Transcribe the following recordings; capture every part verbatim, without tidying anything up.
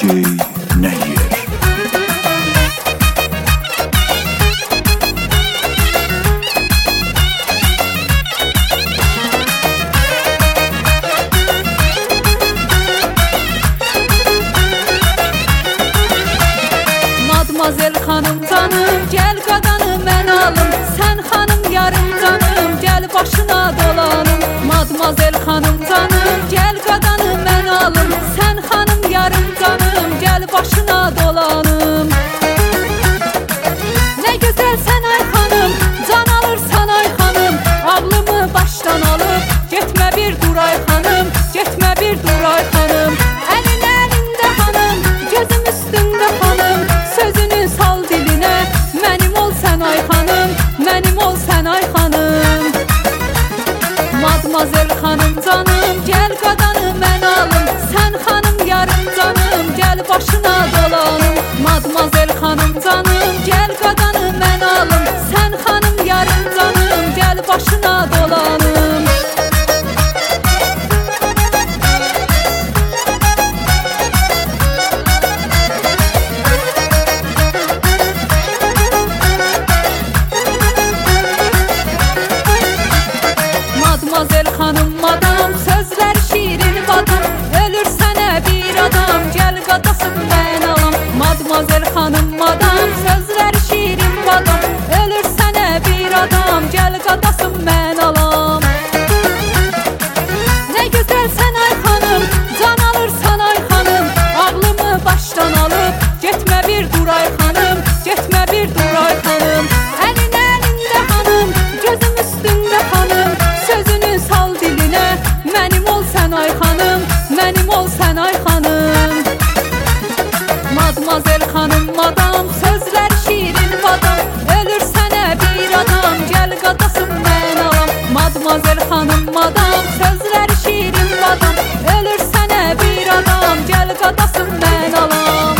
şey nə yer? Madmazel xanım canım, gəl qadanı mən alım. Sən xanım yarım canım, gəl başına dolanım. Madmazel xanım canım, gəl qadanı mən alım. Sən xanım yarım canım, gəl başına dolanım. Nə gözəl sən ay xanım, can alırsan ay xanım. Ağlımı başdan alıb, getmə bir dur ay xanım, getmə bir dur ay xanım. Əlin əlində xanım, gözüm üstündə xanım. Sözünü sal dilinə, mənim ol sən ay xanım, mənim ol sən ay xanım. Madmazel xanım canım, gəl qadanı mən alım. Sən xanım yarım canım, gəl başına dolanım. Madmazel xanım canım, gəl qadanı mən alım. Sən xanım yarım canım, gəl başına dolanım. Madmazel xanım madam, sözlər şirin badam. Ölür sənə bir adam, gəl qadasın mən alam. Madmazel xanım madam, sözlər şirin badam. Ölür sənə bir adam, gəl qadasın mən alam. Nə gözəl sən ay xanım, can alırsan ay xanım. Ağlımı başdan alıb, getmə bir dur ay xanım, getmə bir dur ay xanım. Əlin əlində xanım, gözüm üstündə xanım. Sözünü sal dilinə, mənim ol sən ay xanım, mənim ol sən ay xanım. Madmazel xanım madam, sözlər şirin badam. Ölür sənə bir adam, gəl qadasın mən alam. Madmazel xanım madam, sözlər şirin badam. Ölür sənə bir adam, gəl qadasın mən alam.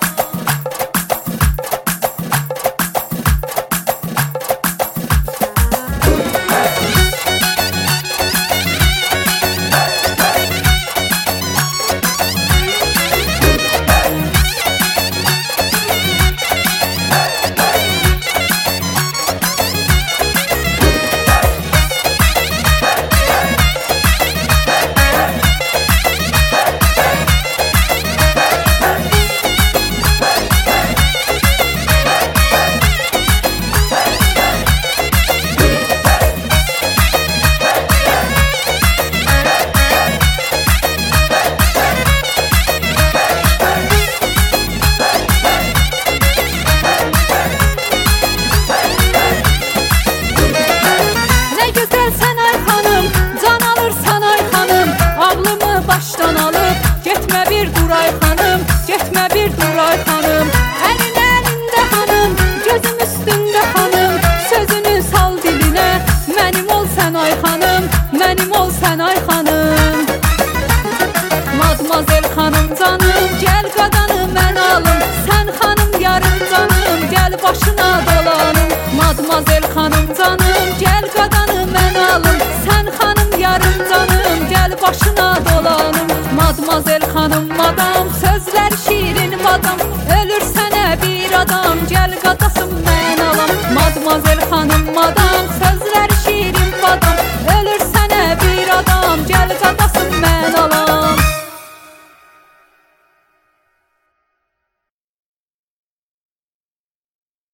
Başdan alıb, getmə bir dur ay xanım, getmə bir dur ay xanım. Əlin əlində xanım, gözüm üstündə xanım. Sözünü sal dilinə, mənim ol sən ay xanım, mənim ol sən ay xanım. Madmazel xanım canım, gəl qadanı mən alım. Sən xanım yarım canım, gəl başına dolanım. Madmazel xanım canım, gəl qadanı mən alım. Sən xanım yarım canım, gəl başına dolanım. Madmazel xanım madam, sözlər şirin badam. Ölür sənə bir adam, gəl qadasın